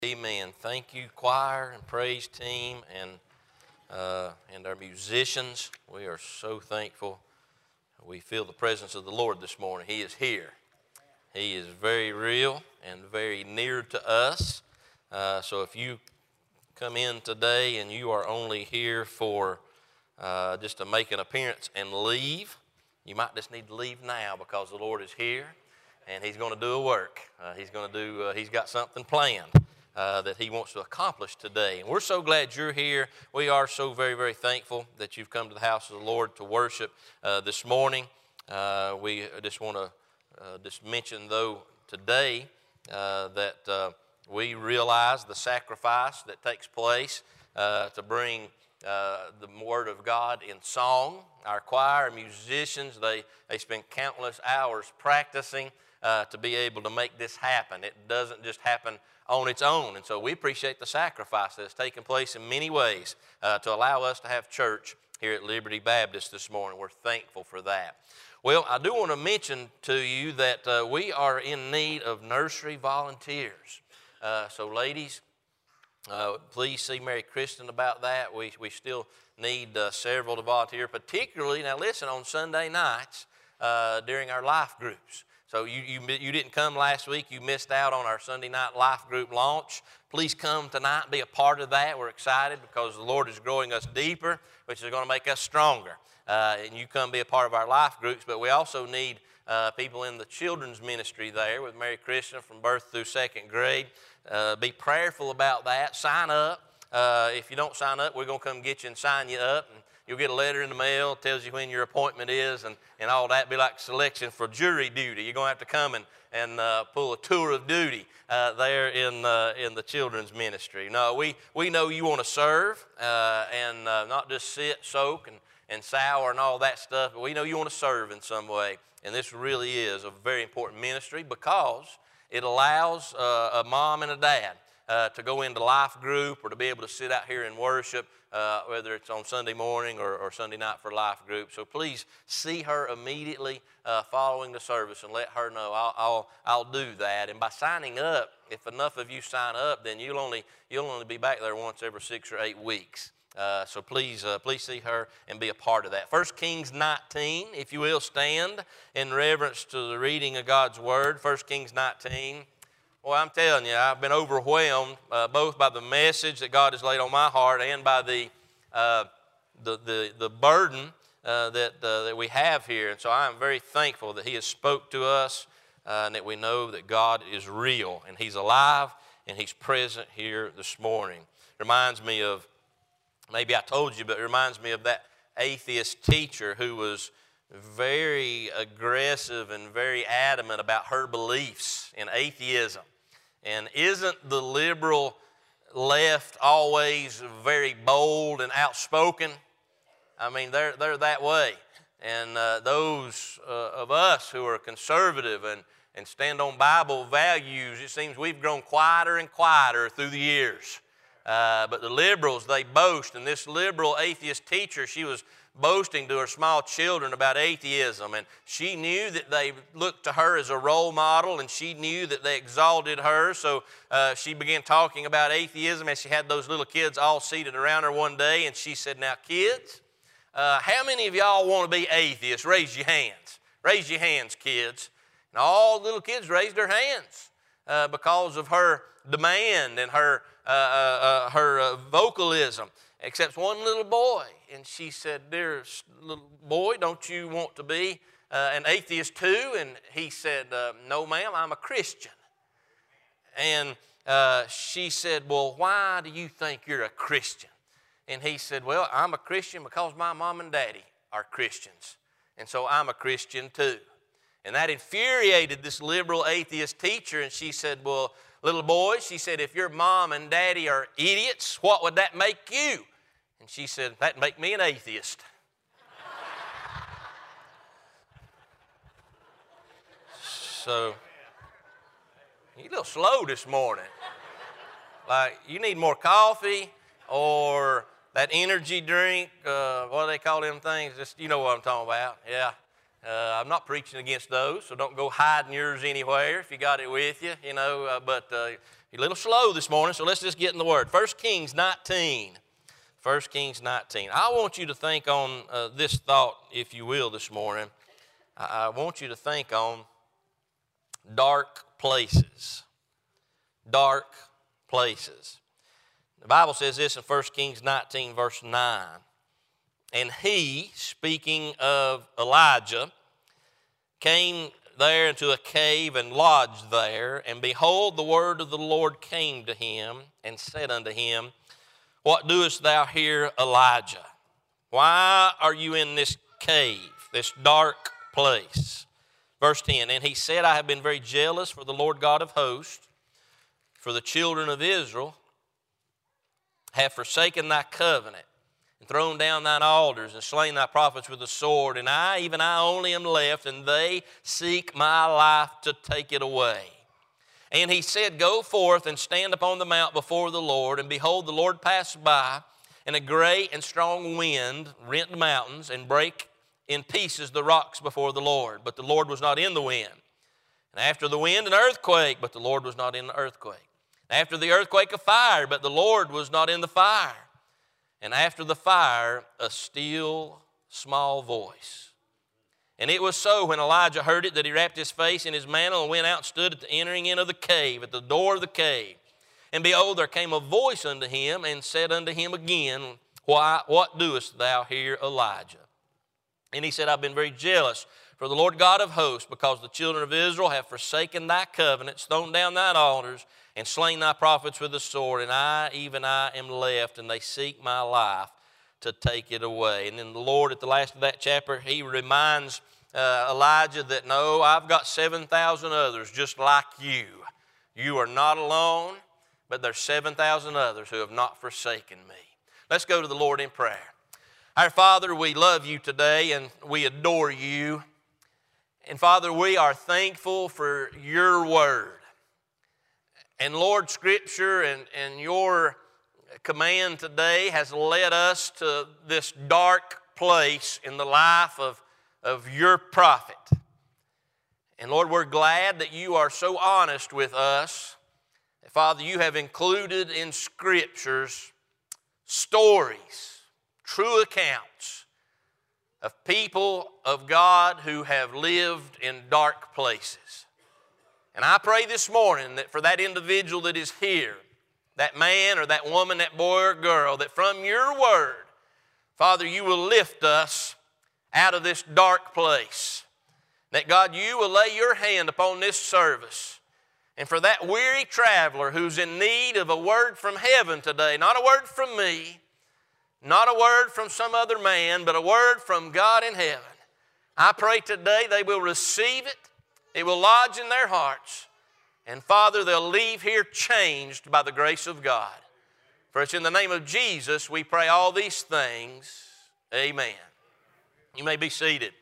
Amen. Thank you, choir and praise team, and our musicians. We are so thankful. We feel the presence of the Lord this morning. He is here. He is very real and very near to us. So if you come in today and you are only here for just to make an appearance and leave, you might just need to leave now because the Lord is here and He's going to do a work. He's got something planned that He wants to accomplish today. And we're so glad you're here. We are so very, very thankful that you've come to the house of the Lord to worship this morning. We just want to just mention, though, today that we realize the sacrifice that takes place to bring the Word of God in song. Our choir, our musicians, they spend countless hours practicing to be able to make this happen. It doesn't just happen on its own. And so we appreciate the sacrifice that has taken place in many ways to allow us to have church here at Liberty Baptist this morning. We're thankful for that. Well, I do want to mention to you that we are in need of nursery volunteers. So ladies, please see Mary Kristen about that. We still need several to volunteer, particularly, now listen, on Sunday nights during our life groups. So you didn't come last week. You missed out on our Sunday night life group launch. Please come tonight and be a part of that. We're excited because the Lord is growing us deeper, which is going to make us stronger. And you come be a part of our life groups. But we also need people in the children's ministry there with Mary Kristen from birth through second grade. Be prayerful about that. Sign up. If you don't sign up, we're going to come get you and sign you up. And you'll get a letter in the mail, tells you when your appointment is and all that. Be like selection for jury duty. You're going to have to come and pull a tour of duty there in the children's ministry. No, we know you want to serve and not just sit, soak, and sour and all that stuff, but we know you want to serve in some way. And this really is a very important ministry because it allows a mom and a dad to go into life group or to be able to sit out here and worship, whether it's on Sunday morning or Sunday night for life group. So please see her immediately following the service and let her know I'll do that. And by signing up, if enough of you sign up, then you'll only be back there once every 6 or 8 weeks. So please see her and be a part of that. 1 Kings 19, if you will, stand in reverence to the reading of God's Word. 1 Kings 19. Well, I'm telling you, I've been overwhelmed both by the message that God has laid on my heart and by the burden that we have here. And so I am very thankful that He has spoke to us and that we know that God is real and He's alive and He's present here this morning. Reminds me of, maybe I told you, but it reminds me of that atheist teacher who was very aggressive and very adamant about her beliefs in atheism. And isn't the liberal left always very bold and outspoken? I mean, they're that way. And those of us who are conservative and stand on Bible values, it seems we've grown quieter and quieter through the years. But the liberals, they boast. And this liberal atheist teacher, she was boasting to her small children about atheism. And she knew that they looked to her as a role model, and she knew that they exalted her. So she began talking about atheism, and she had those little kids all seated around her one day. And she said, now, kids, how many of y'all want to be atheists? Raise your hands. Raise your hands, kids. And all the little kids raised their hands because of her demand and her vocalism, except one little boy. And she said, dear little boy, don't you want to be an atheist too? And he said, no, ma'am, I'm a Christian. And she said, well, why do you think you're a Christian? And he said, well, I'm a Christian because my mom and daddy are Christians. And so I'm a Christian too. And that infuriated this liberal atheist teacher. And she said, well, little boy, she said, if your mom and daddy are idiots, what would that make you? And she said, that'd make me an atheist. So, you're a little slow this morning. Like, you need more coffee or that energy drink. What do they call them things? Just, you know what I'm talking about. Yeah. I'm not preaching against those, so don't go hiding yours anywhere if you got it with you, but you're a little slow this morning, so let's just get in the Word. 1 Kings 19. 1 Kings 19. I want you to think on this thought, if you will, this morning. I want you to think on dark places. Dark places. The Bible says this in 1 Kings 19, verse 9. And he, speaking of Elijah, came there into a cave and lodged there. And behold, the word of the Lord came to him and said unto him, What doest thou here, Elijah? Why are you in this cave, this dark place? Verse 10, And he said, I have been very jealous for the Lord God of hosts, for the children of Israel have forsaken thy covenant, and thrown down thine altars, and slain thy prophets with the sword. And I, even I only am left, and they seek my life to take it away. And he said, Go forth and stand upon the mount before the Lord. And behold, the Lord passed by, and a great and strong wind rent the mountains, and brake in pieces the rocks before the Lord. But the Lord was not in the wind. And after the wind, an earthquake, but the Lord was not in the earthquake. And after the earthquake, a fire, but the Lord was not in the fire. And after the fire, a still small voice. And it was so when Elijah heard it that he wrapped his face in his mantle and went out and stood at the entering in of the cave, at the door of the cave. And behold, there came a voice unto him and said unto him again, What doest thou here, Elijah? And he said, I've been very jealous for the Lord God of hosts, because the children of Israel have forsaken thy covenants, thrown down thine altars, and slain thy prophets with the sword, and I, even I, am left, and they seek my life to take it away. And then the Lord, at the last of that chapter, he reminds Elijah that, no, I've got 7,000 others just like you. You are not alone, but there's 7,000 others who have not forsaken me. Let's go to the Lord in prayer. Our Father, we love you today, and we adore you. And Father, we are thankful for your word. And Lord, Scripture and your command today has led us to this dark place in the life of your prophet. And Lord, we're glad that you are so honest with us. Father, you have included in Scriptures stories, true accounts of people of God who have lived in dark places. And I pray this morning that for that individual that is here, that man or that woman, that boy or girl, that from your word, Father, you will lift us out of this dark place. That, God, you will lay your hand upon this service. And for that weary traveler who's in need of a word from heaven today, not a word from me, not a word from some other man, but a word from God in heaven, I pray today they will receive it. It will lodge in their hearts. And Father, they'll leave here changed by the grace of God. For it's in the name of Jesus we pray all these things. Amen. You may be seated.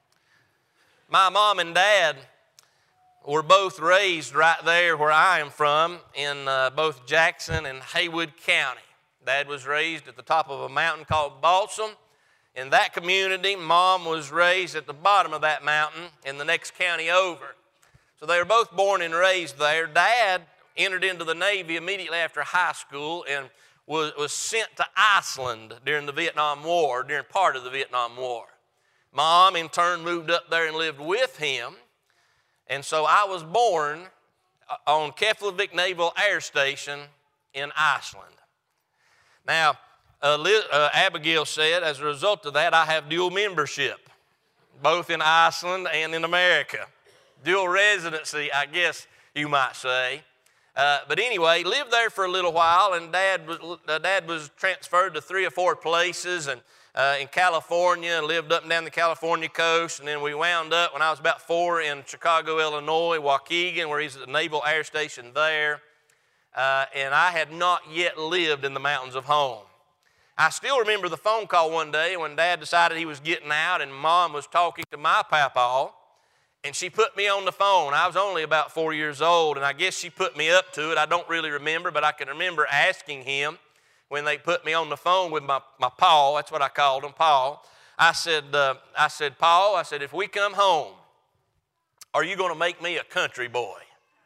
My mom and dad were both raised right there where I am from in both Jackson and Haywood County. Dad was raised at the top of a mountain called Balsam. In that community, Mom was raised at the bottom of that mountain in the next county over. So they were both born and raised there. Dad entered into the Navy immediately after high school and was sent to Iceland during the Vietnam War, during part of the Vietnam War. Mom, in turn, moved up there and lived with him. And so I was born on Keflavik Naval Air Station in Iceland. Now, Abigail said, as a result of that, I have dual membership, both in Iceland and in America. Dual residency, I guess you might say. But anyway, lived there for a little while, and Dad was transferred to 3 or 4 places, and in California, lived up and down the California coast, and then we wound up when I was about 4 in Chicago, Illinois, Waukegan, where he's at the Naval Air Station there. And I had not yet lived in the mountains of home. I still remember the phone call one day when Dad decided he was getting out and Mom was talking to my papaw, and she put me on the phone. I was only about 4 years old, and I guess she put me up to it. I don't really remember, but I can remember asking him when they put me on the phone with my paw, that's what I called him, Paul. I said, Paul, I said, if we come home, are you going to make me a country boy?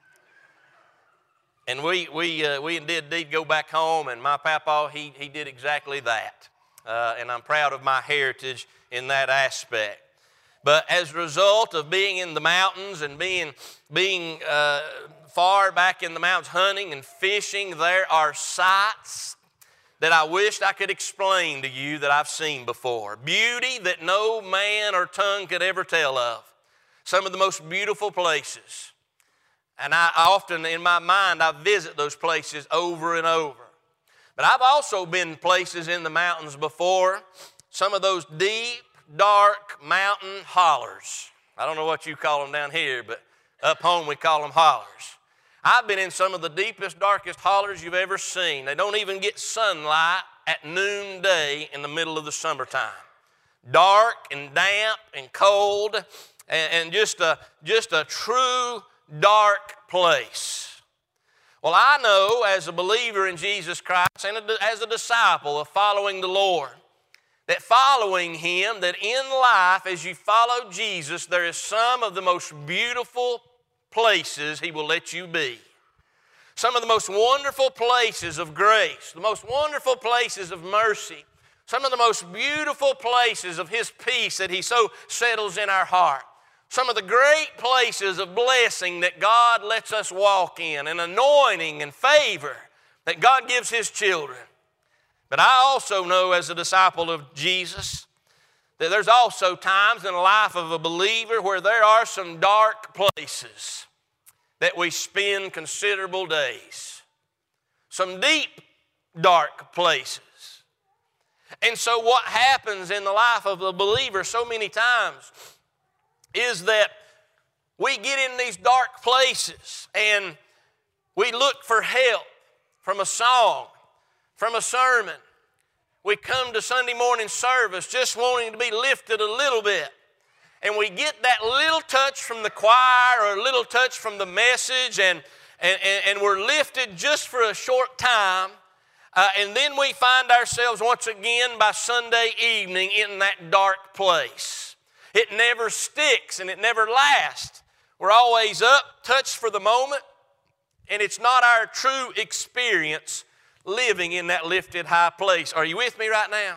And we did go back home, and my papa, he did exactly that. And I'm proud of my heritage in that aspect. But as a result of being in the mountains and being far back in the mountains hunting and fishing, there are sights that I wished I could explain to you that I've seen before. Beauty that no man or tongue could ever tell of. Some of the most beautiful places. And I often, in my mind, I visit those places over and over. But I've also been places in the mountains before. Some of those deep, dark mountain hollers. I don't know what you call them down here, but up home we call them hollers. I've been in some of the deepest, darkest hollers you've ever seen. They don't even get sunlight at noonday in the middle of the summertime. Dark and damp and cold and just a true dark place. Well, I know as a believer in Jesus Christ and as a disciple of following the Lord, that following Him, that in life as you follow Jesus, there is some of the most beautiful places He will let you be. Some of the most wonderful places of grace, the most wonderful places of mercy, some of the most beautiful places of His peace that He so settles in our heart. Some of the great places of blessing that God lets us walk in, and anointing and favor that God gives His children. But I also know as a disciple of Jesus that there's also times in the life of a believer where there are some dark places that we spend considerable days. Some deep, dark places. And so what happens in the life of a believer so many times is that we get in these dark places and we look for help from a song, from a sermon. We come to Sunday morning service just wanting to be lifted a little bit. And we get that little touch from the choir or a little touch from the message and we're lifted just for a short time. And then we find ourselves once again by Sunday evening in that dark place. It never sticks and it never lasts. We're always up, touched for the moment, and it's not our true experience living in that lifted high place. Are you with me right now?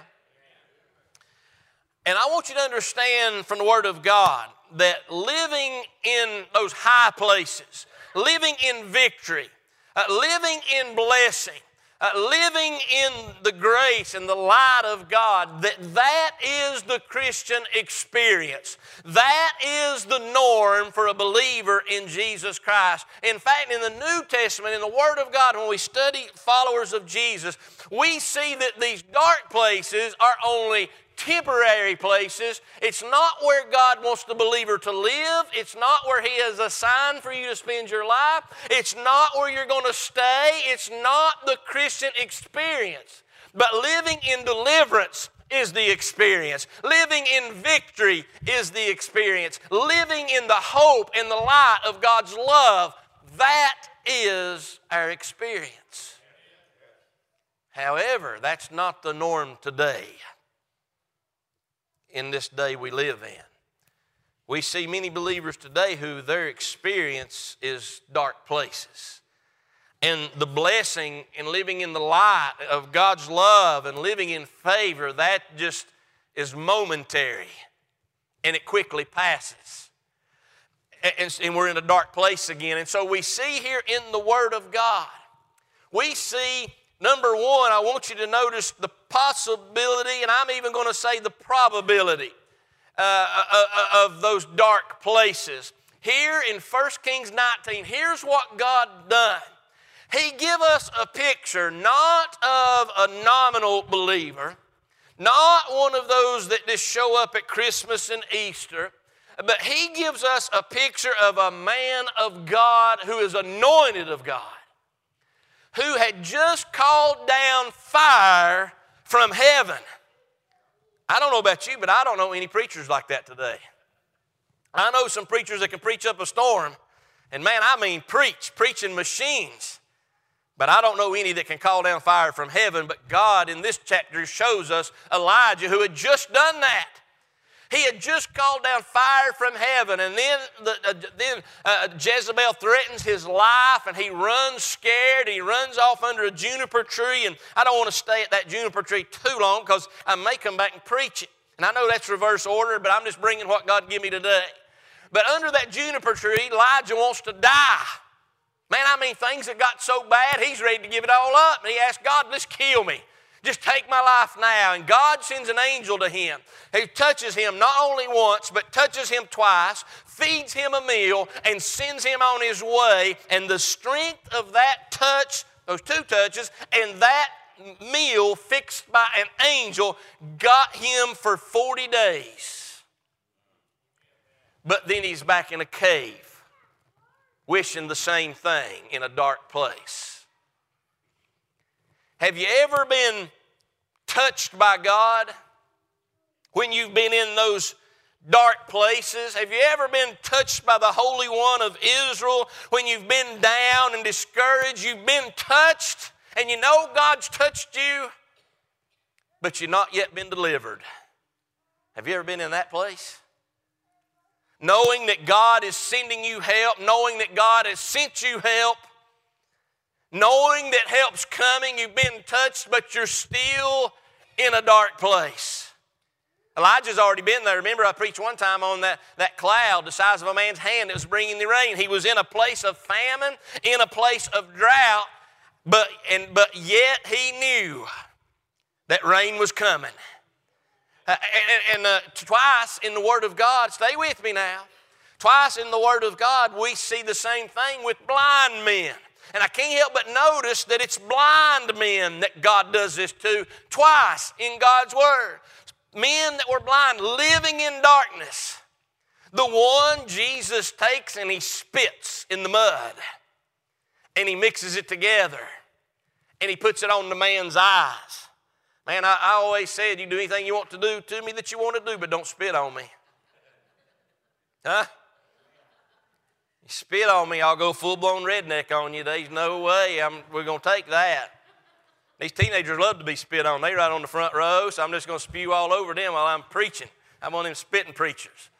And I want you to understand from the Word of God that living in those high places, living in victory, living in blessing, living in the grace and the light of God, that is the Christian experience. That is the norm for a believer in Jesus Christ. In fact, in the New Testament, in the Word of God, when we study followers of Jesus, we see that these dark places are only temporary places. It's not where God wants the believer to live. It's not where He has assigned for you to spend your life. It's not where you're going to stay. It's not the Christian experience. But living in deliverance is the experience. Living in victory is the experience. Living in the hope and the light of God's love, that is our experience. However, that's not the norm today. In this day we live in, we see many believers today who their experience is dark places. And the blessing in living in the light of God's love and living in favor, that just is momentary and it quickly passes. And we're in a dark place again. And so we see here in the Word of God, we see, number one, I want you to notice the possibility, and I'm even going to say the probability of those dark places. Here in 1 Kings 19, here's what God done. He give us a picture not of a nominal believer, not one of those that just show up at Christmas and Easter, but He gives us a picture of a man of God who is anointed of God, who had just called down fire from heaven. I don't know about you, but I don't know any preachers like that today. I know some preachers that can preach up a storm, and man, I mean preaching machines. But I don't know any that can call down fire from heaven. But God in this chapter shows us Elijah who had just done that. He had just called down fire from heaven, and then Jezebel threatens his life, and he runs scared. He runs off under a juniper tree, and I don't want to stay at that juniper tree too long because I may come back and preach it. And I know that's reverse order, but I'm just bringing what God gave me today. But under that juniper tree, Elijah wants to die. Man, I mean, things have got so bad, he's ready to give it all up. And he asks God, just kill me. Just take my life now. And God sends an angel to him who touches him not only once, but touches him twice, feeds him a meal, and sends him on his way. And the strength of that touch, those two touches, and that meal fixed by an angel got him for 40 days. But then he's back in a cave, wishing the same thing in a dark place. Have you ever been touched by God when you've been in those dark places? Have you ever been touched by the Holy One of Israel when you've been down and discouraged? You've been touched and you know God's touched you, but you've not yet been delivered. Have you ever been in that place? Knowing that God is sending you help, knowing that God has sent you help, knowing that help's coming, you've been touched, but you're still in a dark place. Elijah's already been there. Remember, I preached one time on that cloud the size of a man's hand that was bringing the rain. He was in a place of famine, in a place of drought, but yet he knew that rain was coming. Twice in the Word of God, stay with me now, twice in the Word of God we see the same thing with blind men. And I can't help but notice that it's blind men that God does this to twice in God's Word. Men that were blind, living in darkness. The one Jesus takes and he spits in the mud and he mixes it together and he puts it on the man's eyes. Man, I always said, you do anything you want to do to me that you want to do, but don't spit on me. Huh? Spit on me, I'll go full-blown redneck on you. There's no way we're going to take that. These teenagers love to be spit on. They're right on the front row, so I'm just going to spew all over them while I'm preaching. I'm one of them spitting preachers.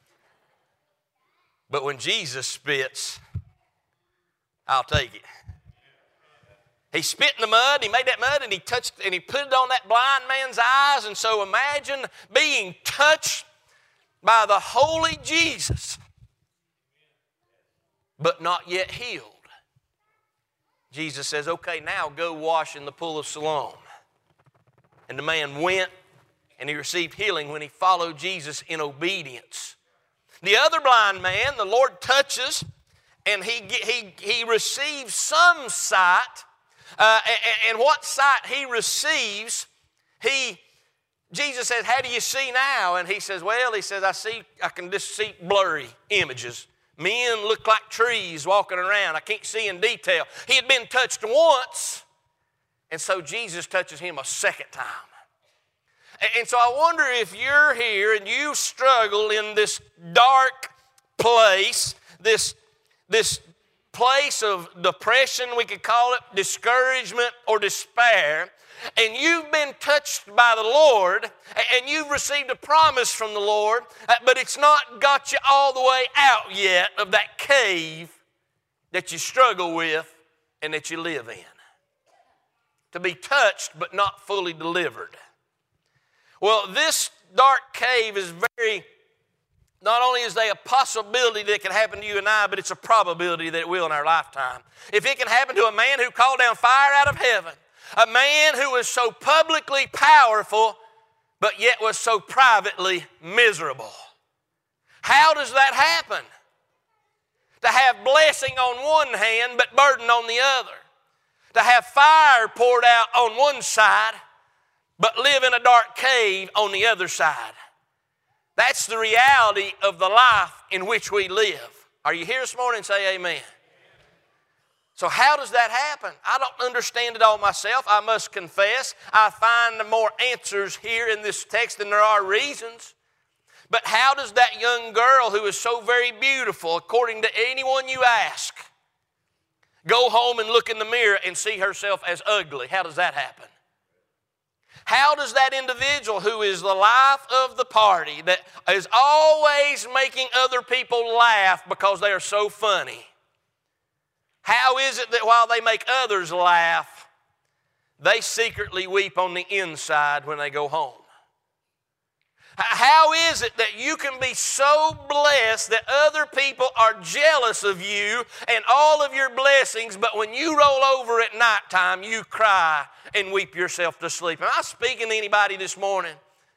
But when Jesus spits, I'll take it. He spit in the mud, he made that mud, and he touched, and he put it on that blind man's eyes. And so imagine being touched by the holy Jesus, but not yet healed. Jesus says, okay, now go wash in the pool of Siloam. And the man went and he received healing when he followed Jesus in obedience. The other blind man, the Lord touches and he receives some sight. And what sight he receives, Jesus says, how do you see now? And he says, well, I can just see blurry images. Men look like trees walking around. I can't see in detail. He had been touched once, and so Jesus touches him a second time. And so I wonder if you're here and you struggle in this dark place, this place of depression, we could call it, discouragement or despair, and you've been touched by the Lord, and you've received a promise from the Lord, but it's not got you all the way out yet of that cave that you struggle with and that you live in. To be touched but not fully delivered. Well, this dark cave is not only is there a possibility that it can happen to you and I, but it's a probability that it will in our lifetime. If it can happen to a man who called down fire out of heaven, a man who was so publicly powerful, but yet was so privately miserable. How does that happen? To have blessing on one hand, but burden on the other. To have fire poured out on one side, but live in a dark cave on the other side. That's the reality of the life in which we live. Are you here this morning? Say amen. So how does that happen? I don't understand it all myself. I must confess. I find more answers here in this text than there are reasons. But how does that young girl who is so very beautiful, according to anyone you ask, go home and look in the mirror and see herself as ugly? How does that happen? How does that individual who is the life of the party, that is always making other people laugh because they are so funny, how is it that while they make others laugh, they secretly weep on the inside when they go home? How is it that you can be so blessed that other people are jealous of you and all of your blessings, but when you roll over at nighttime, you cry and weep yourself to sleep? Am I speaking to anybody this morning?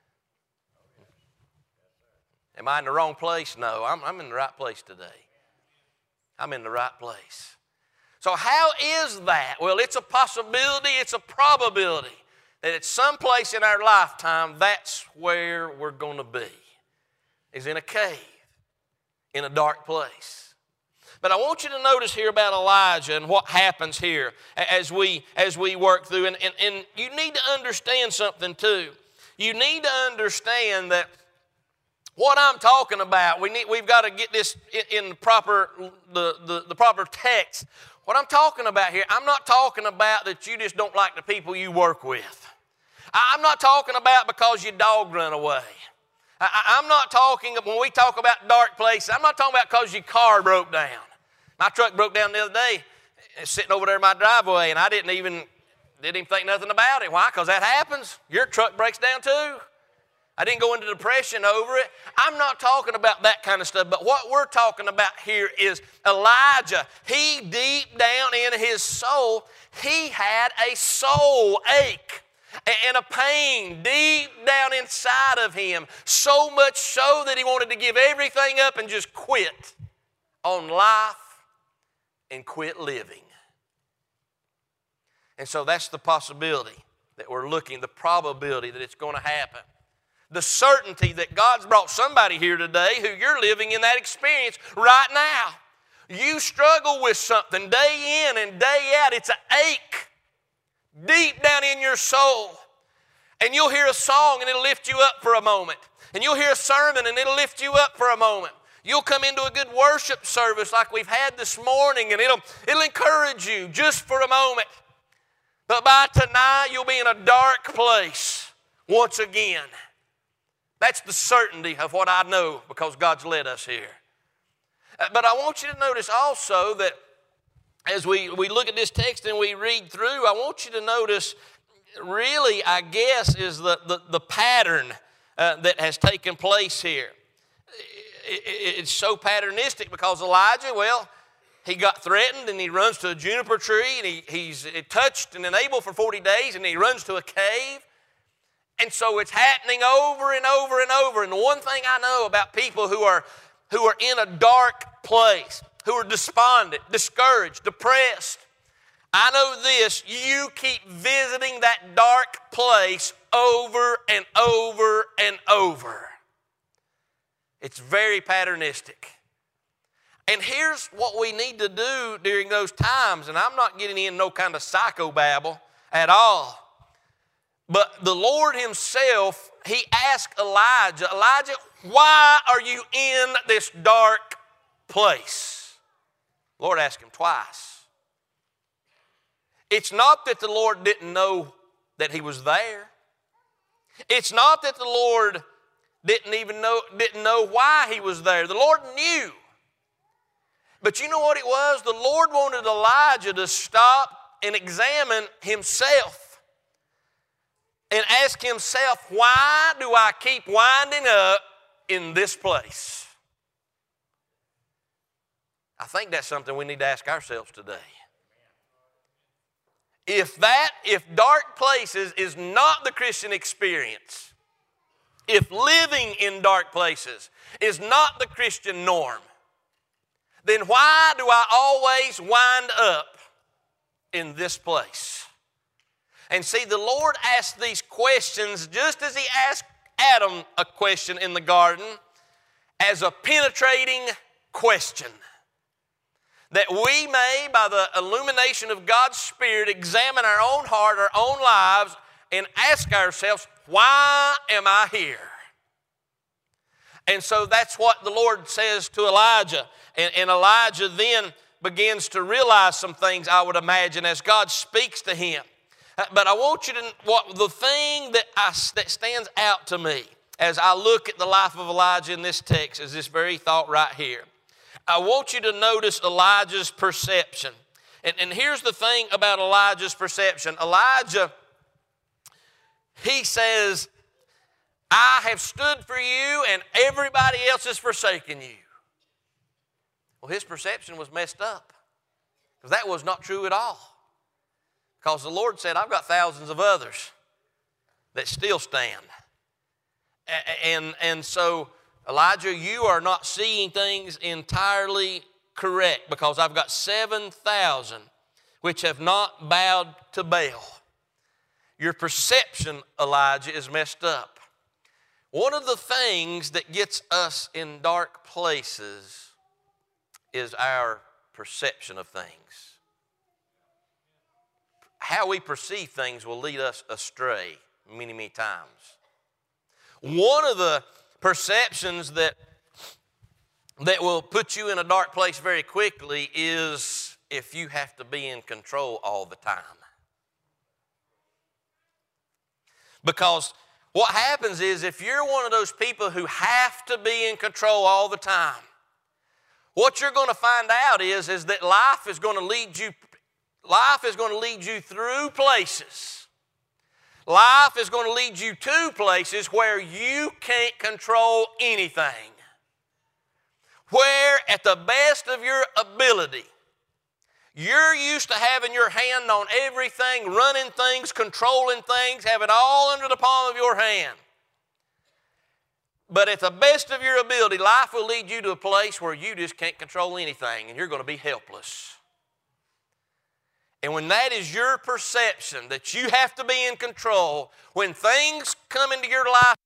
Am I in the wrong place? No, I'm in the right place today. I'm in the right place. So how is that? Well, it's a possibility, it's a probability that at some place in our lifetime, that's where we're going to be, is in a cave, in a dark place. But I want you to notice here about Elijah and what happens here as we work through. And you need to understand something too. You need to understand that what I'm talking about, we've got to get this in the proper text. What I'm talking about here, I'm not talking about that you just don't like the people you work with. I'm not talking about because your dog run away. I'm not talking, when we talk about dark places, I'm not talking about because your car broke down. My truck broke down the other day, sitting over there in my driveway, and I didn't even think nothing about it. Why? Because that happens. Your truck breaks down too. I didn't go into depression over it. I'm not talking about that kind of stuff, but what we're talking about here is Elijah. He, deep down in his soul, he had a soul ache and a pain deep down inside of him, so much so that he wanted to give everything up and just quit on life and quit living. And so that's the possibility that we're looking, the probability that it's going to happen. The certainty that God's brought somebody here today who you're living in that experience right now. You struggle with something day in and day out. It's an ache deep down in your soul. And you'll hear a song and it'll lift you up for a moment. And you'll hear a sermon and it'll lift you up for a moment. You'll come into a good worship service like we've had this morning and it'll encourage you just for a moment. But by tonight you'll be in a dark place once again. That's the certainty of what I know because God's led us here. But I want you to notice also that as we look at this text and we read through, I want you to notice really, I guess, is the pattern that has taken place here. It's so patternistic because Elijah, well, he got threatened and he runs to a juniper tree and he's touched and unable for 40 days and he runs to a cave. And so it's happening over and over and over. And the one thing I know about people who are in a dark place, who are despondent, discouraged, depressed, I know this: you keep visiting that dark place over and over and over. It's very patternistic. And here's what we need to do during those times, and I'm not getting in no kind of psychobabble at all. But the Lord himself, he asked Elijah, why are you in this dark place? The Lord asked him twice. It's not that the Lord didn't know that he was there. It's not that the Lord didn't know why he was there. The Lord knew. But you know what it was? The Lord wanted Elijah to stop and examine himself and ask himself, why do I keep winding up in this place? I think that's something we need to ask ourselves today. If dark places is not the Christian experience, if living in dark places is not the Christian norm, then why do I always wind up in this place? And see, the Lord asked these questions just as he asked Adam a question in the garden, as a penetrating question, that we may, by the illumination of God's Spirit, examine our own heart, our own lives, and ask ourselves, why am I here? And so that's what the Lord says to Elijah. And Elijah then begins to realize some things, I would imagine, as God speaks to him. But I want you to, the thing that stands out to me as I look at the life of Elijah in this text is this very thought right here. I want you to notice Elijah's perception. And here's the thing about Elijah's perception. Elijah, he says, I have stood for you and everybody else has forsaken you. Well, his perception was messed up because that was not true at all. Because the Lord said, I've got thousands of others that still stand. And so, Elijah, you are not seeing things entirely correct because I've got 7,000 which have not bowed to Baal. Your perception, Elijah, is messed up. One of the things that gets us in dark places is our perception of things. How we perceive things will lead us astray many, many times. One of the perceptions that will put you in a dark place very quickly is if you have to be in control all the time. Because what happens is if you're one of those people who have to be in control all the time, what you're going to find out is that life is going to lead you through places. Life is going to lead you to places where you can't control anything. Where at the best of your ability, you're used to having your hand on everything, running things, controlling things, have it all under the palm of your hand. But at the best of your ability, life will lead you to a place where you just can't control anything and you're going to be helpless. And when that is your perception, that you have to be in control, when things come into your life,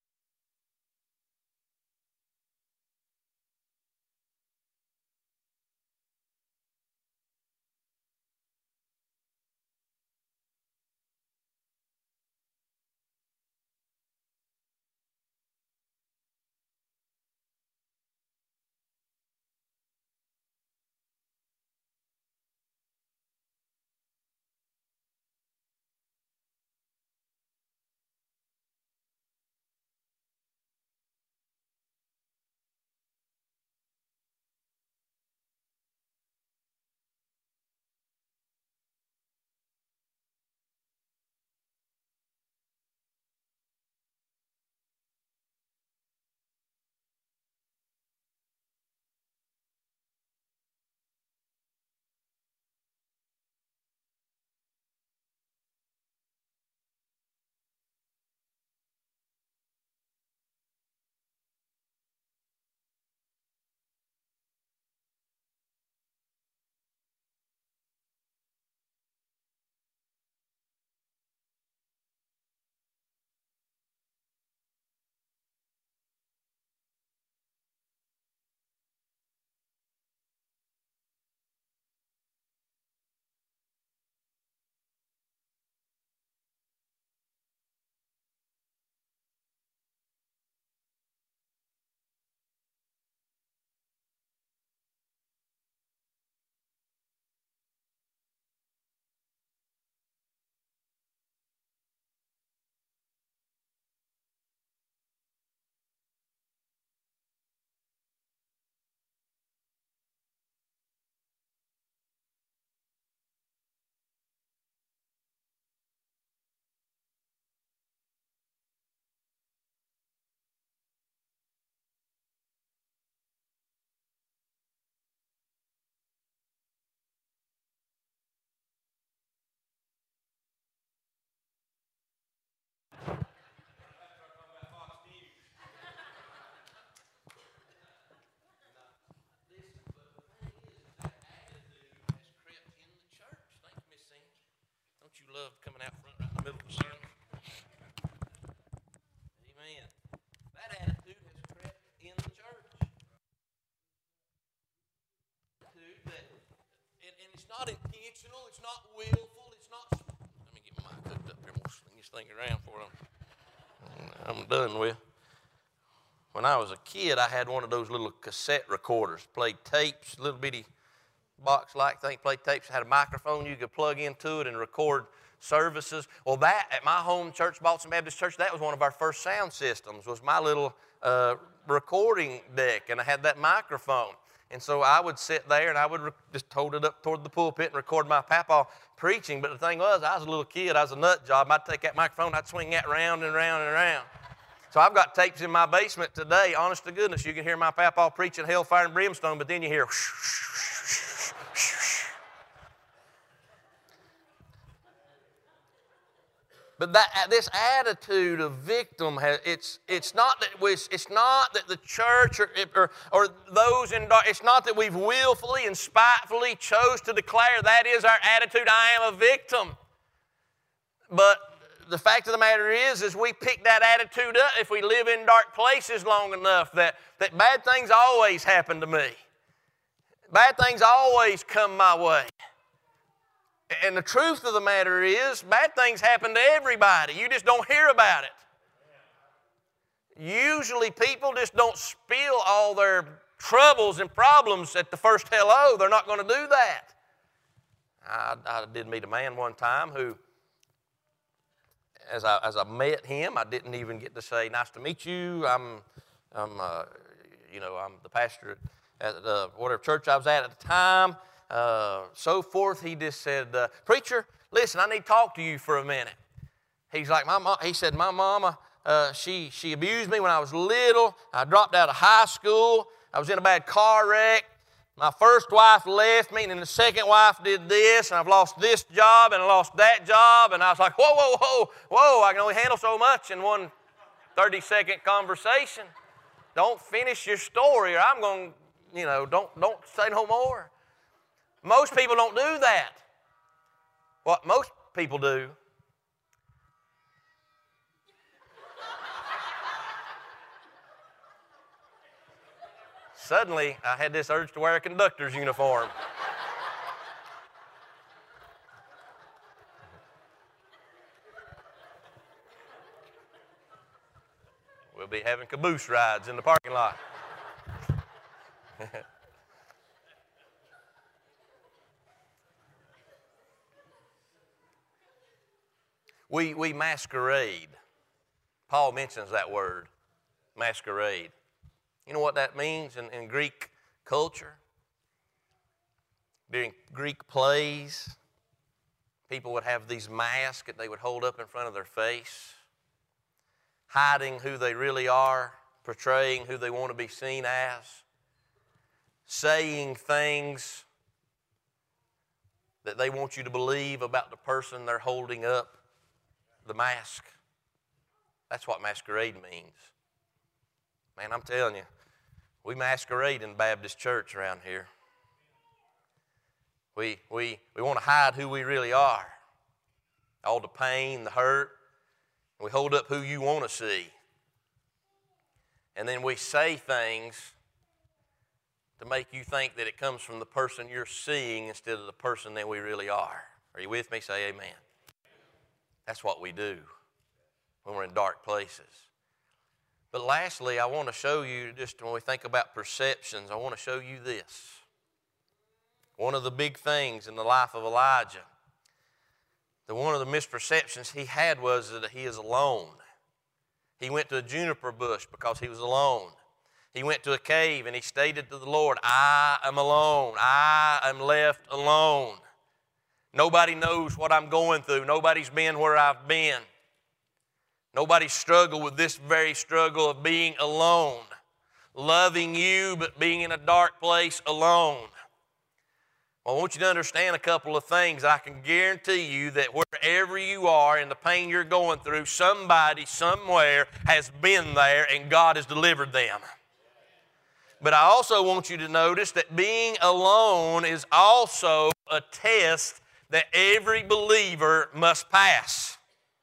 love coming out front right in the middle of the sermon. Amen. That attitude has crept in the church. And it's not intentional, it's not willful, it's not... Let me get my mic hooked up here. I'm going to swing this thing around for I'm done with. When I was a kid, I had one of those little cassette recorders, played tapes, little bitty box-like thing, played tapes, had a microphone you could plug into it and record services. Well, that at my home church, Boston Baptist Church, that was one of our first sound systems, was my little recording deck, and I had that microphone. And so I would sit there and I would just hold it up toward the pulpit and record my papa preaching. But the thing was, I was a little kid, I was a nut job. I'd take that microphone, I'd swing that round and round and round. So I've got tapes in my basement today, honest to goodness. You can hear my papa preaching hellfire and brimstone, but then you hear But this attitude of victim, it's not that the church or those in dark, it's not that we've willfully and spitefully chose to declare that is our attitude, I am a victim. But the fact of the matter is we pick that attitude up if we live in dark places long enough, that bad things always happen to me. Bad things always come my way. And the truth of the matter is, bad things happen to everybody. You just don't hear about it. Usually people just don't spill all their troubles and problems at the first hello. They're not going to do that. I did meet a man one time who, as I met him, I didn't even get to say, nice to meet you. I'm the pastor at whatever church I was at the time. So forth. He just said, preacher, listen, I need to talk to you for a minute. He's like, he said, my mama, she abused me when I was little. I dropped out of high school. I was in a bad car wreck. My first wife left me, and then the second wife did this, and I've lost this job, and I lost that job. And I was like, whoa, I can only handle so much in one 30-second conversation. Don't finish your story, or I'm going to, don't say no more. Most people don't do that. What most people do suddenly I had this urge to wear a conductor's uniform. We'll be having caboose rides in the parking lot. We masquerade. Paul mentions that word, masquerade. You know what that means in Greek culture? During Greek plays, people would have these masks that they would hold up in front of their face, hiding who they really are, portraying who they want to be seen as, saying things that they want you to believe about the person they're holding up the mask. That's what masquerade means. Man, I'm telling you, we masquerade in Baptist church around here. We want to hide who we really are. All the pain, the hurt. We hold up who you want to see. And then we say things to make you think that it comes from the person you're seeing instead of the person that we really are. Are you with me? Say amen. That's what we do when we're in dark places. But lastly, I want to show you, just when we think about perceptions, I want to show you this. One of the big things in the life of Elijah, one of the misperceptions he had was that he is alone. He went to a juniper bush because he was alone. He went to a cave and he stated to the Lord, I am alone. I am left alone. Nobody knows what I'm going through. Nobody's been where I've been. Nobody's struggled with this very struggle of being alone. Loving you, but being in a dark place alone. Well, I want you to understand a couple of things. I can guarantee you that wherever you are in the pain you're going through, somebody somewhere has been there and God has delivered them. But I also want you to notice that being alone is also a test that every believer must pass.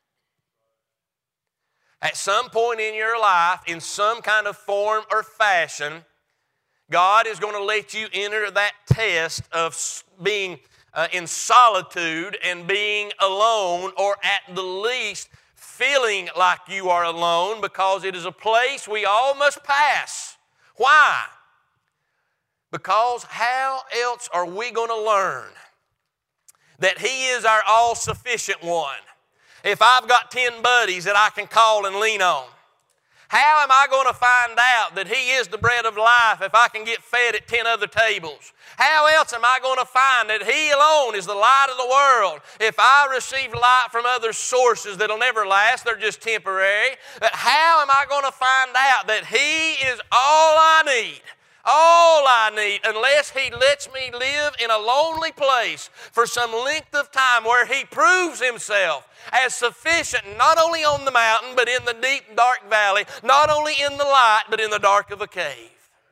At some point in your life, in some kind of form or fashion, God is going to let you enter that test of being in solitude and being alone, or at the least feeling like you are alone, because it is a place we all must pass. Why? Because how else are we going to learn that He is our all-sufficient one. If I've got 10 buddies that I can call and lean on, how am I going to find out that He is the bread of life if I can get fed at 10 other tables? How else am I going to find that He alone is the light of the world if I receive light from other sources that'll never last, they're just temporary? But how am I going to find out that He is all I need? All I need, unless He lets me live in a lonely place for some length of time where He proves Himself as sufficient, not only on the mountain, but in the deep, dark valley, not only in the light, but in the dark of a cave.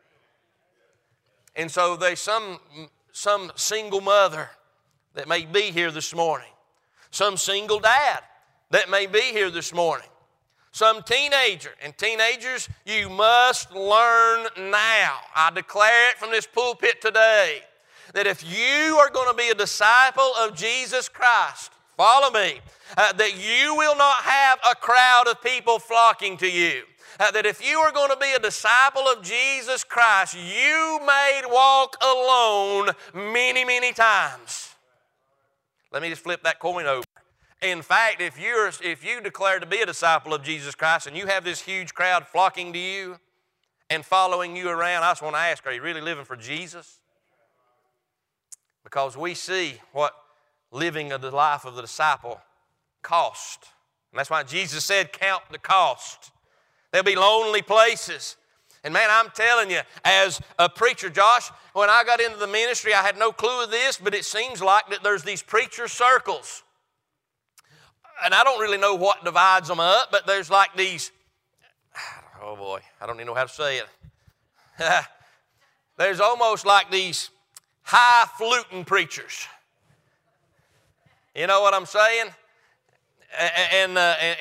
And so there's some single mother that may be here this morning, some single dad that may be here this morning, some teenager. And teenagers, you must learn now. I declare it from this pulpit today that if you are going to be a disciple of Jesus Christ, follow me, that you will not have a crowd of people flocking to you. That if you are going to be a disciple of Jesus Christ, you may walk alone many, many times. Let me just flip that coin over. In fact, if you declare to be a disciple of Jesus Christ and you have this huge crowd flocking to you and following you around, I just want to ask, are you really living for Jesus? Because we see what living the life of the disciple cost. And that's why Jesus said, count the cost. There'll be lonely places. And man, I'm telling you, as a preacher, Josh, when I got into the ministry, I had no clue of this, but it seems like that there's these preacher circles. And I don't really know what divides them up, but there's like these, oh boy, I don't even know how to say it. There's almost like these high-fluting preachers. You know what I'm saying? And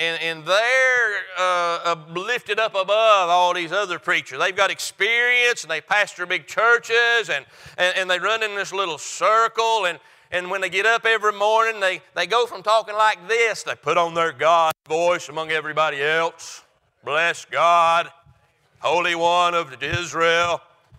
they're lifted up above all these other preachers. They've got experience, and they pastor big churches, and they run in this little circle, and when they get up every morning, they go from talking like this, they put on their God voice among everybody else. Bless God, Holy One of Israel.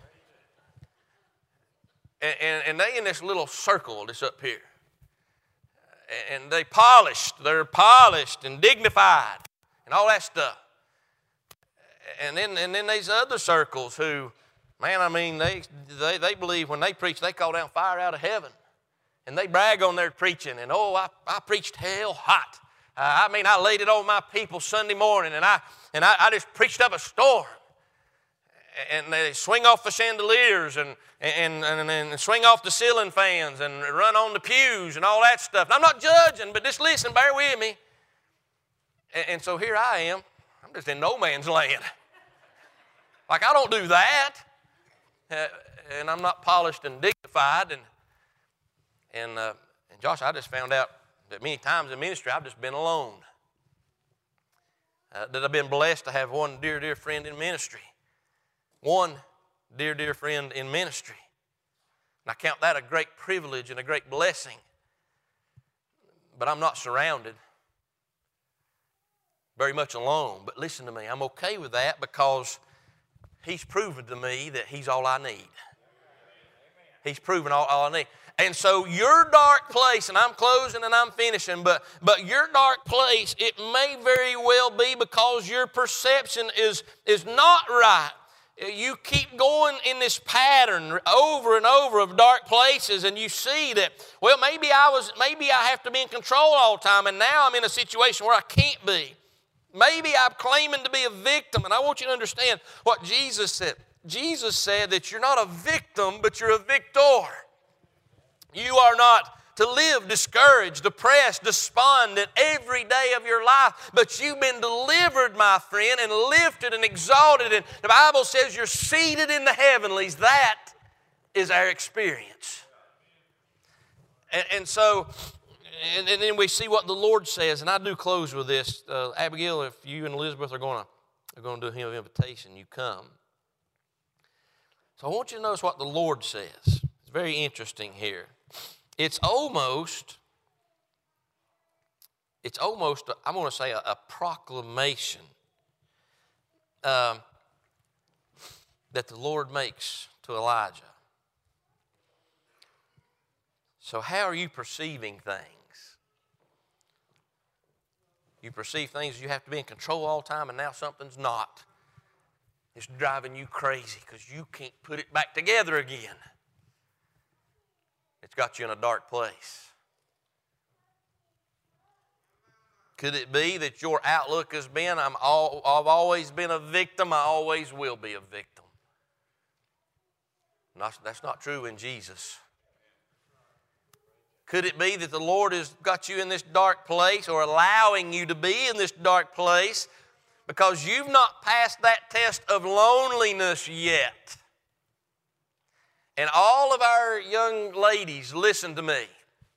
And they in this little circle that's up here. And they're polished and dignified and all that stuff. And then there's other circles who, man, I mean, they believe when they preach, they call down fire out of heaven. And they brag on their preaching. And, oh, I preached hell hot. I laid it on my people Sunday morning, and I just preached up a storm. And they swing off the chandeliers and swing off the ceiling fans and run on the pews and all that stuff. And I'm not judging, but just listen, bear with me. And so here I am. I'm just in no man's land. Like, I don't do that. And I'm not polished and dignified. And Josh, I just found out that many times in ministry I've just been alone. That I've been blessed to have one dear, dear friend in ministry. One dear, dear friend in ministry. And I count that a great privilege and a great blessing. But I'm not surrounded. Very much alone. But listen to me, I'm okay with that because He's proven to me that He's all I need. He's proven all I need. And so your dark place, and I'm closing and I'm finishing, but your dark place, it may very well be because your perception is not right. You keep going in this pattern over and over of dark places, and you see that, well, maybe I have to be in control all the time, and now I'm in a situation where I can't be. Maybe I'm claiming to be a victim, and I want you to understand what Jesus said. Jesus said that you're not a victim, but you're a victor. You are not to live discouraged, depressed, despondent every day of your life, but you've been delivered, my friend, and lifted and exalted. And the Bible says you're seated in the heavenlies. That is our experience. And so, and then we see what the Lord says. And I do close with this. Abigail, if you and Elizabeth are going to do him an invitation, you come. So I want you to notice what the Lord says. It's very interesting here. It's almost, I'm going to say a proclamation that the Lord makes to Elijah. So how are you perceiving things? You perceive things as you have to be in control all the time, and now something's not. It's driving you crazy because you can't put it back together again. It's got you in a dark place. Could it be that your outlook has been, I've always been a victim, I always will be a victim? That's not true in Jesus. Could it be that the Lord has got you in this dark place, or allowing you to be in this dark place, because you've not passed that test of loneliness yet? And all of our young ladies, listen to me.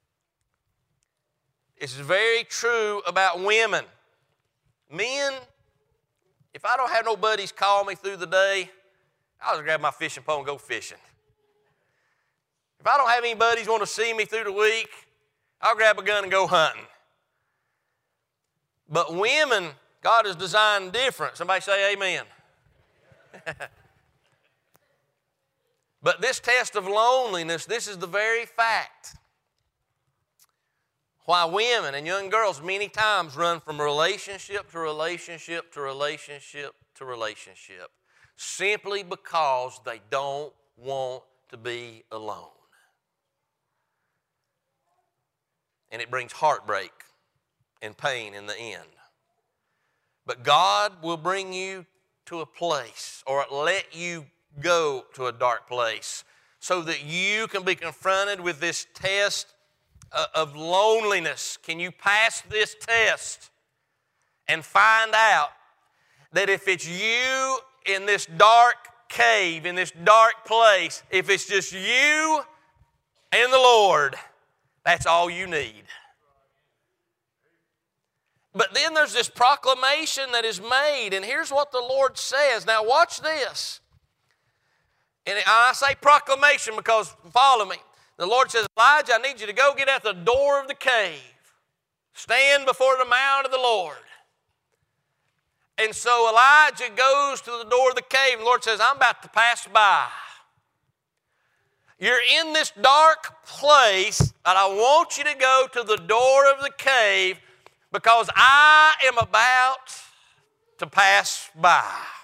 It's very true about women. Men, if I don't have no buddies call me through the day, I'll just grab my fishing pole and go fishing. If I don't have any buddies want to see me through the week, I'll grab a gun and go hunting. But women, God has designed different. Somebody say amen. But this test of loneliness, this is the very fact why women and young girls many times run from relationship to relationship to relationship to relationship, simply because they don't want to be alone. And it brings heartbreak and pain in the end. But God will bring you to a place, or let you go to a dark place, so that you can be confronted with this test of loneliness. Can you pass this test and find out that if it's you in this dark cave, in this dark place, if it's just you and the Lord, that's all you need. But then there's this proclamation that is made, and here's what the Lord says. Now watch this. And I say proclamation because, follow me, the Lord says, Elijah, I need you to go get at the door of the cave. Stand before the mount of the Lord. And so Elijah goes to the door of the cave, and the Lord says, I'm about to pass by. You're in this dark place, and I want you to go to the door of the cave because I am about to pass by.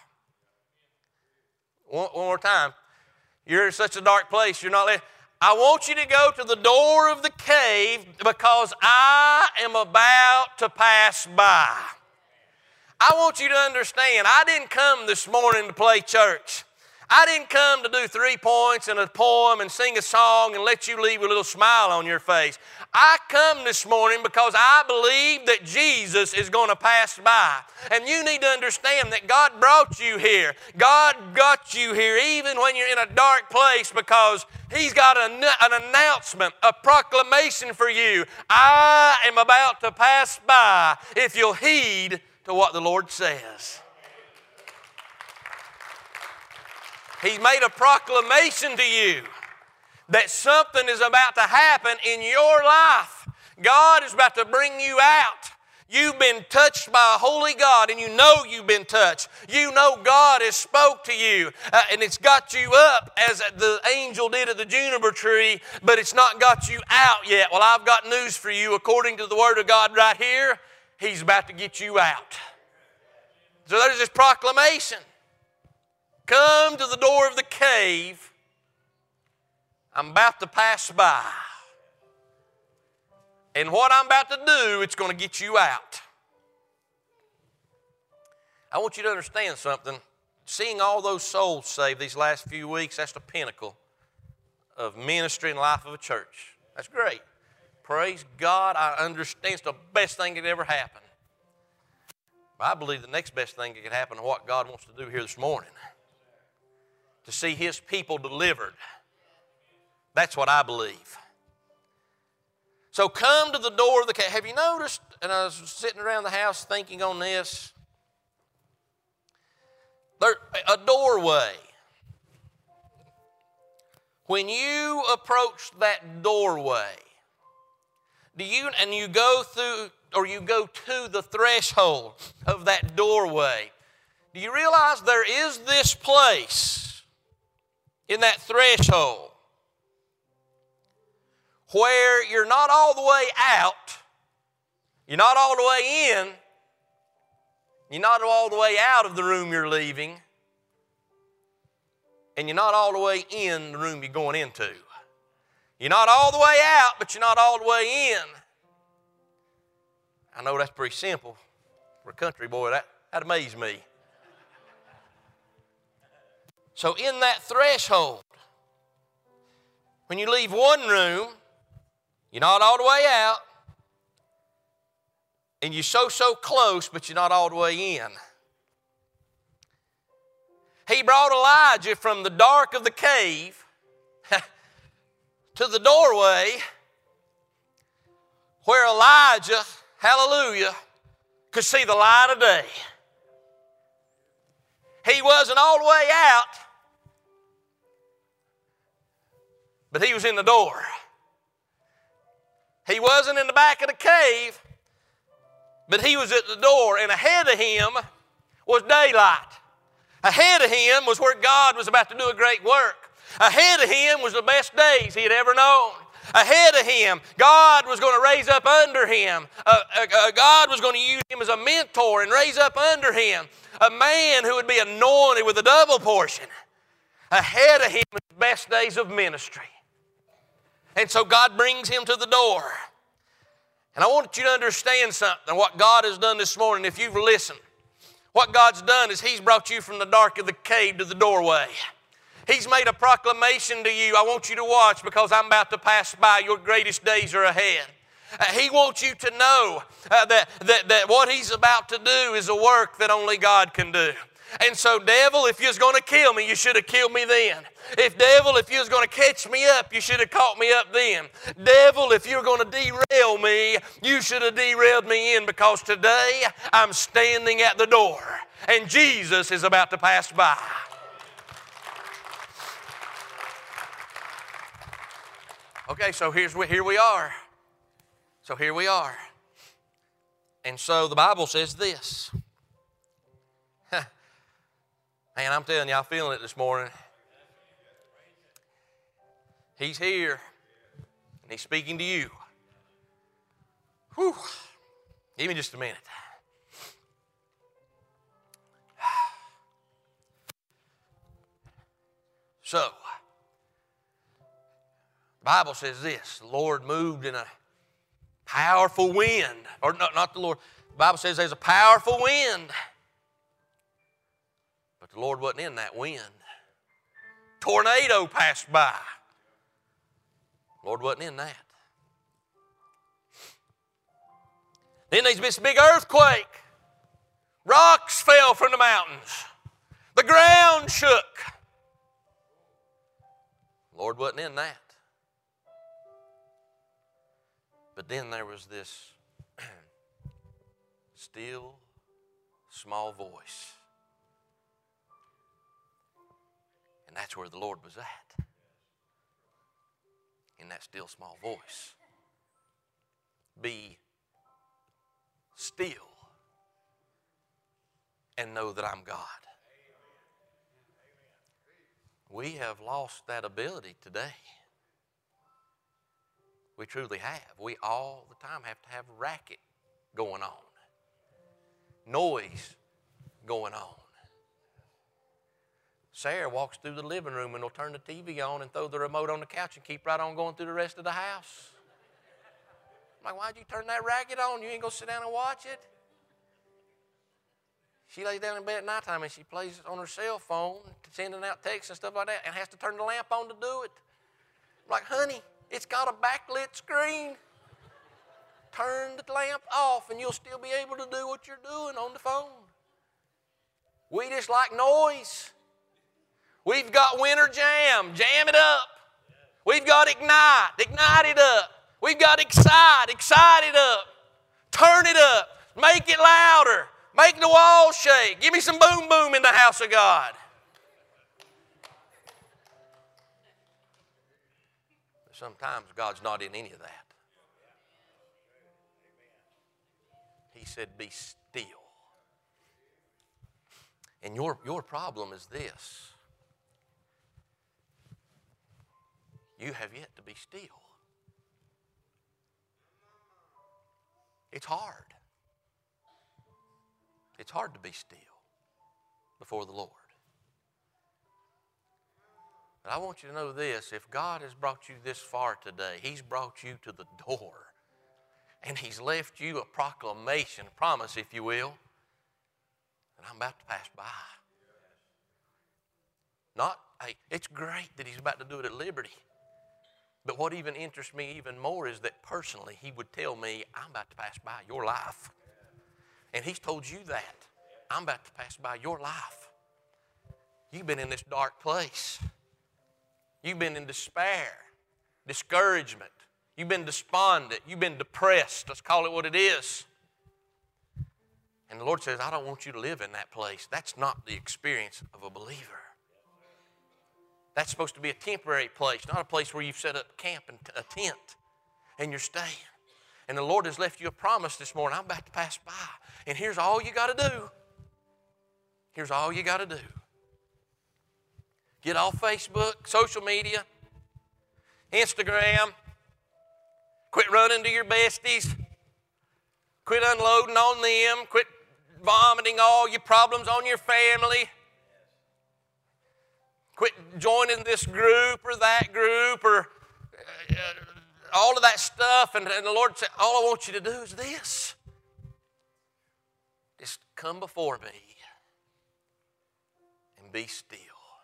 One more time. You're in such a dark place, you're not there. I want you to go to the door of the cave because I am about to pass by. I want you to understand, I didn't come this morning to play church. I didn't come to do 3 points and a poem and sing a song and let you leave with a little smile on your face. I come this morning because I believe that Jesus is going to pass by. And you need to understand that God brought you here. God got you here even when you're in a dark place, because He's got an announcement, a proclamation for you. I am about to pass by if you'll heed to what the Lord says. He's made a proclamation to you that something is about to happen in your life. God is about to bring you out. You've been touched by a holy God, and you know you've been touched. You know God has spoke to you, and it's got you up as the angel did at the juniper tree, but it's not got you out yet. Well, I've got news for you. According to the Word of God right here, He's about to get you out. So there's this proclamation. Come to the door of the cave. I'm about to pass by. And what I'm about to do, it's going to get you out. I want you to understand something. Seeing all those souls saved these last few weeks, that's the pinnacle of ministry and life of a church. That's great. Praise God, I understand. It's the best thing that could ever happen. I believe the next best thing that could happen is what God wants to do here this morning. To see His people delivered. That's what I believe. So come to the door of the cave. Have you noticed, and I was sitting around the house thinking on this, a doorway. When you approach that doorway, you go through, or you go to the threshold of that doorway, do you realize there is this place in that threshold where you're not all the way out, you're not all the way in, you're not all the way out of the room you're leaving, and you're not all the way in the room you're going into. You're not all the way out, but you're not all the way in. I know that's pretty simple. For a country boy, that amazed me. So in that threshold, when you leave one room, you're not all the way out, and you're so close, but you're not all the way in. He brought Elijah from the dark of the cave to the doorway where Elijah, hallelujah, could see the light of day. He wasn't all the way out, but he was in the door. He wasn't in the back of the cave, but he was at the door, and ahead of him was daylight. Ahead of him was where God was about to do a great work. Ahead of him was the best days he had ever known. Ahead of him, God was going to raise up under him. God was going to use him as a mentor and raise up under him a man who would be anointed with a double portion. Ahead of him was the best days of ministry. And so God brings him to the door. And I want you to understand something, what God has done this morning, if you've listened. What God's done is He's brought you from the dark of the cave to the doorway. He's made a proclamation to you. I want you to watch because I'm about to pass by. Your greatest days are ahead. He wants you to know that what He's about to do is a work that only God can do. And so, devil, if you was going to kill me, you should have killed me then. Devil, if you was going to catch me up, you should have caught me up then. Devil, if you were going to derail me, you should have derailed me in, because today I'm standing at the door and Jesus is about to pass by. Okay, so here we are. So here we are. And so the Bible says this. Man, I'm telling you, I'm feeling it this morning. He's here, and He's speaking to you. Whew. Give me just a minute. So, the Bible says this: the Lord moved in a powerful wind. Or not the Lord. The Bible says there's a powerful wind. But the Lord wasn't in that wind. Tornado passed by. The Lord wasn't in that. Then there's this big earthquake. Rocks fell from the mountains. The ground shook. The Lord wasn't in that. But then there was this still, small voice. And that's where the Lord was at. In that still, small voice. Be still and know that I'm God. We have lost that ability today. We truly have. We all the time have to have racket going on. Noise going on. Sarah walks through the living room and will turn the TV on and throw the remote on the couch and keep right on going through the rest of the house. I'm like, why'd you turn that racket on? You ain't going to sit down and watch it? She lays down in bed at nighttime and she plays on her cell phone, sending out texts and stuff like that, and has to turn the lamp on to do it. I'm like, honey, it's got a backlit screen. Turn the lamp off and you'll still be able to do what you're doing on the phone. We just like noise. We've got Winter Jam, jam it up. We've got Ignite, ignite it up. We've got Excite, excite it up. Turn it up, make it louder, make the walls shake. Give me some boom boom in the house of God. But sometimes God's not in any of that. He said, be still. And your problem is this. You have yet to be still. It's hard. It's hard to be still before the Lord. But I want you to know this. If God has brought you this far today, He's brought you to the door. And He's left you a proclamation, a promise, if you will, that I'm about to pass by. It's great that He's about to do it at Liberty. But what even interests me even more is that personally He would tell me, I'm about to pass by your life. And He's told you that. I'm about to pass by your life. You've been in this dark place. You've been in despair, discouragement. You've been despondent. You've been depressed. Let's call it what it is. And the Lord says, I don't want you to live in that place. That's not the experience of a believer. That's supposed to be a temporary place, not a place where you've set up camp and a tent and you're staying. And the Lord has left you a promise this morning. I'm about to pass by. And here's all you got to do. Here's all you got to do. Get off Facebook, social media, Instagram. Quit running to your besties. Quit unloading on them. Quit vomiting all your problems on your family. Quit joining this group or that group or all of that stuff. And the Lord said, all I want you to do is this. Just come before me and be still.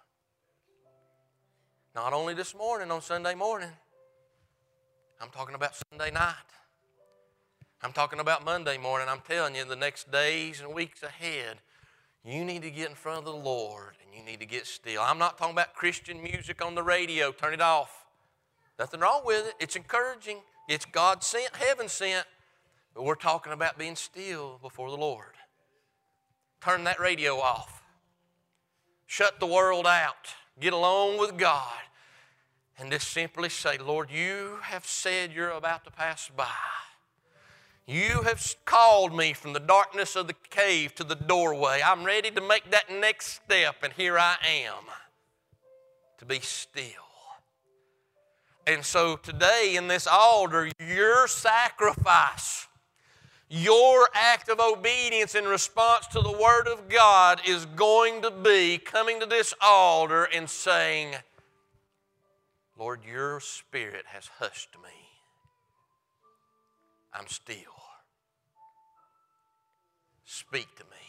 Not only this morning, on Sunday morning. I'm talking about Sunday night. I'm talking about Monday morning. I'm telling you, the next days and weeks ahead, you need to get in front of the Lord and you need to get still. I'm not talking about Christian music on the radio. Turn it off. Nothing wrong with it. It's encouraging. It's God sent, heaven sent. But we're talking about being still before the Lord. Turn that radio off. Shut the world out. Get alone with God. And just simply say, Lord, you have said you're about to pass by. You have called me from the darkness of the cave to the doorway. I'm ready to make that next step, and here I am to be still. And so today in this altar, your sacrifice, your act of obedience in response to the Word of God is going to be coming to this altar and saying, Lord, your Spirit has hushed me. I'm still. Speak to me.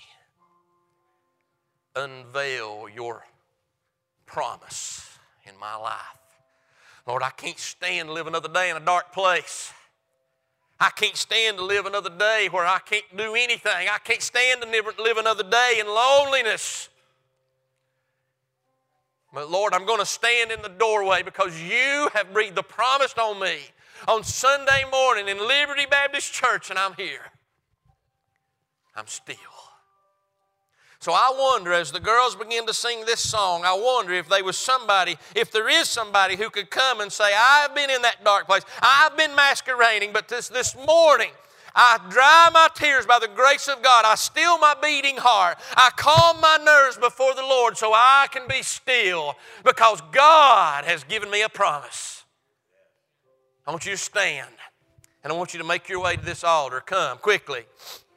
Unveil your promise in my life. Lord, I can't stand to live another day in a dark place. I can't stand to live another day where I can't do anything. I can't stand to live another day in loneliness. But Lord, I'm going to stand in the doorway because you have breathed the promise on me on Sunday morning in Liberty Baptist Church, and I'm here. I'm still. So I wonder, as the girls begin to sing this song, I wonder if there is somebody who could come and say, I've been in that dark place. I've been masquerading, but this morning, I dry my tears by the grace of God. I still my beating heart. I calm my nerves before the Lord so I can be still because God has given me a promise. I want you to stand, and I want you to make your way to this altar. Come quickly.